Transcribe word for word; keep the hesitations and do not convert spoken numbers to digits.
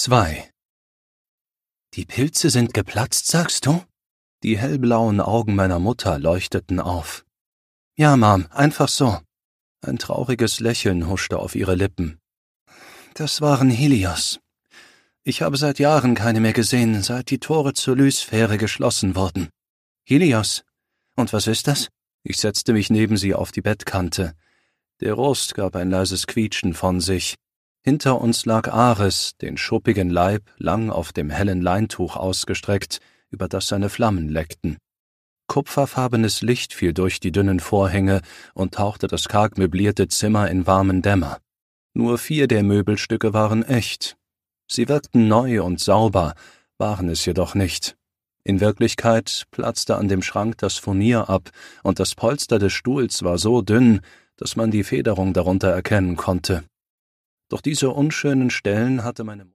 zwei. »Die Pilze sind geplatzt, sagst du?« Die hellblauen Augen meiner Mutter leuchteten auf. »Ja, Mom, einfach so.« Ein trauriges Lächeln huschte auf ihre Lippen. »Das waren Helios. Ich habe seit Jahren keine mehr gesehen, seit die Tore zur Lysphäre geschlossen wurden.« »Helios? Und was ist das?« Ich setzte mich neben sie auf die Bettkante. Der Rost gab ein leises Quietschen von sich. Hinter uns lag Ares, den schuppigen Leib lang auf dem hellen Leintuch ausgestreckt, über das seine Flammen leckten. Kupferfarbenes Licht fiel durch die dünnen Vorhänge und tauchte das karg möblierte Zimmer in warmen Dämmer. Nur vier der Möbelstücke waren echt. Sie wirkten neu und sauber, waren es jedoch nicht. In Wirklichkeit platzte an dem Schrank das Furnier ab, und das Polster des Stuhls war so dünn, dass man die Federung darunter erkennen konnte. Doch diese unschönen Stellen hatte meine